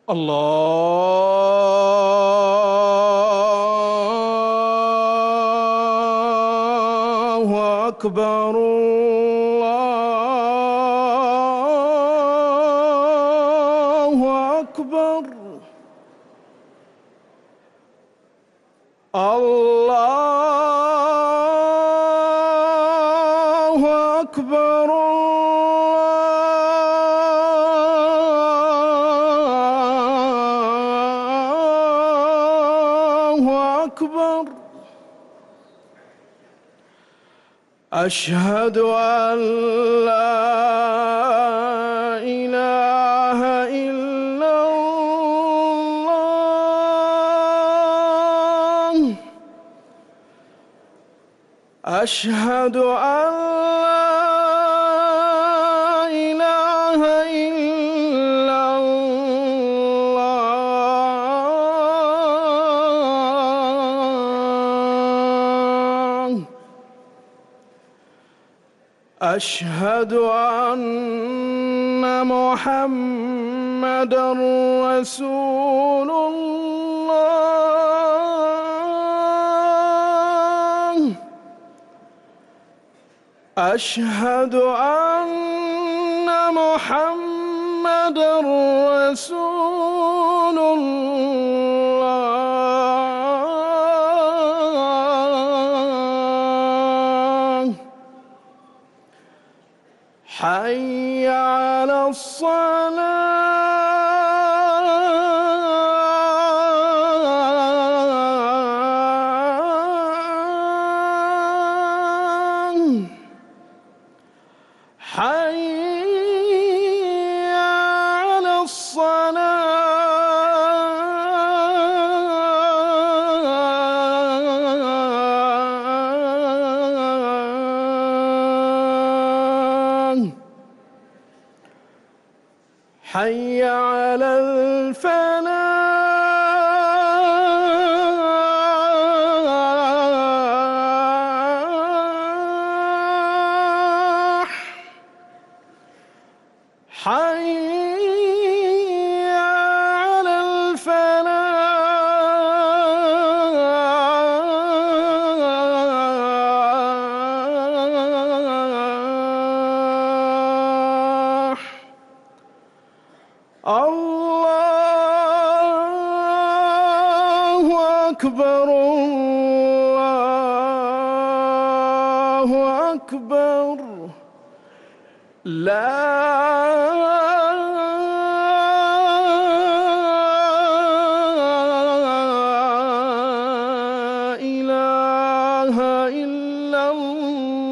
الله أكبر الله أكبر الله أكبر الله أكبر أشهد أن لا إله إلا الله أشهد أن لا إله إلا الله أشهد أن محمدًا رسول الله أشهد أن محمدًا رسول الله حي على الصلاة حي على الصلاة حي على الفلاح حي على الفلاح الله أكبر الله أكبر لا إله إلا الله